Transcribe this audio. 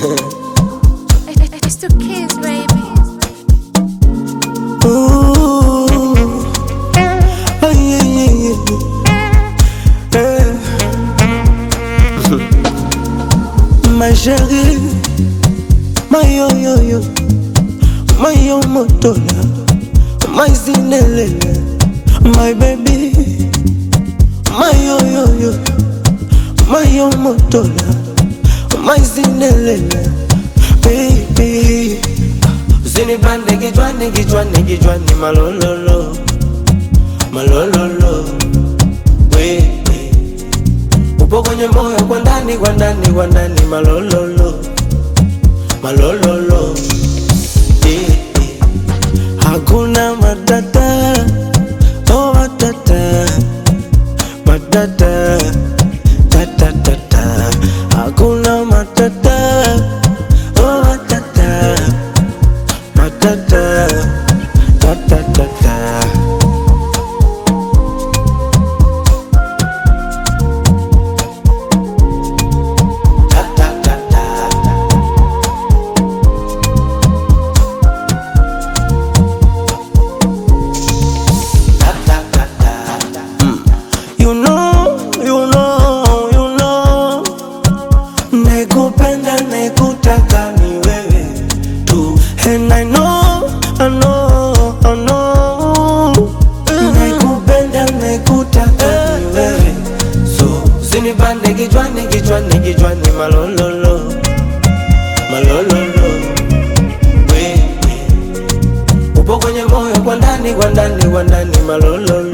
It's the kids, baby. Ooh, oh yeah, yeah, yeah. My chérie, my yo, my yo motola, my zinelele, my baby, my yo, my yo motola, my zinelele, baby. Usinipande kichwani malololo, malololo, we. Upo kwenye moyo kwa ndani malololo, malololo, yeah. Hakuna matata, oh matata, matata, ta. Hakuna matata, oh matata, matata, ta. Nakupenda nakutaka ni wewe tu, and I know. Nakupenda nakutaka ni wewe, so usinipande kichwani malololo, malololo, we. Upo kwenye moyo kwa ndani malololo.